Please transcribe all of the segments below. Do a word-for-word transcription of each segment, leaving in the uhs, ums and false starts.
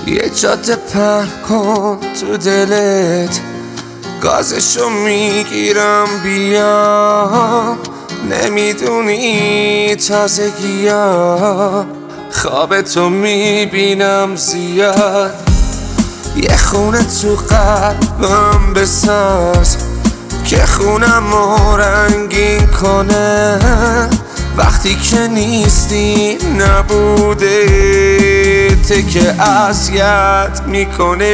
یه جاده پهن کن تو دلت، گازشو میگیرم بیام. نمیدونی تازگیام، خواب تو میبینم زیاد. یه خونه تو قلبم بساز که خونمو رنگین کنه. وقتی که نیستی نبوده ته که اذیت میکنه.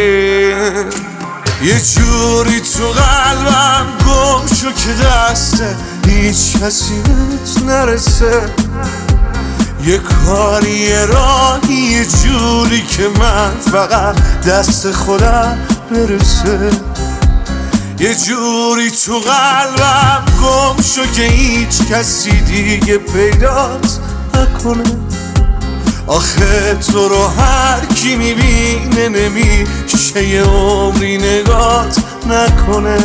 یه جوری تو قلبم گم شو که دست هیچ کسی نرسه. یه کاری یه راهی یه جوری که من فقط دست خودم برسه. یه جوری تو قلبم گم شو که هیچ کسی دیگه پیدات نکنه. آخه تو رو هر کی میبینه نمیشه یه عمری نگات نکنه.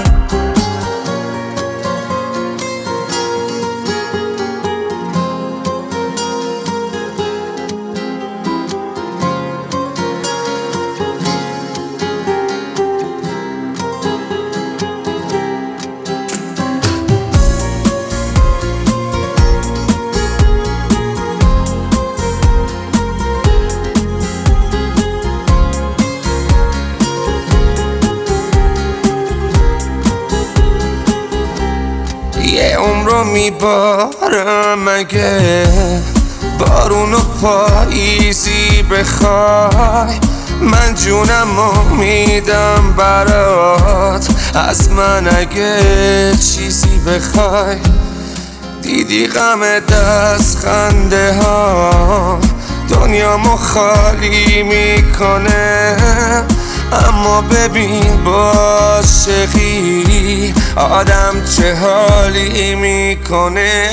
یه عمرو میبارم مگه بارون و پاییزی بخوای. من جونمو میدم برات، از من اگه چیزی بخوای. دیدی غم دست خنده ها دنیامو خالی میکنه. اما ببین با عاشقی آدم چه حالی میکنه.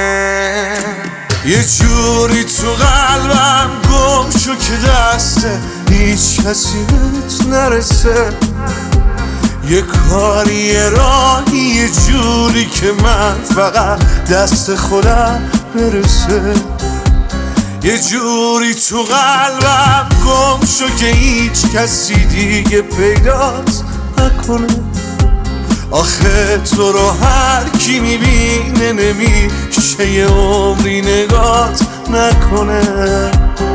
یه جوری تو قلبم گم شو که دست هیچ کسی نرسه. یه کاری یه راهی یه جوری که من فقط دست خودم برسه. یه جوری تو قلبم گم شو که هیچ کسی دیگه پیدات نکنه. آخه تو رو هر کی میبینه نمیشه یه عمری نگات نکنه.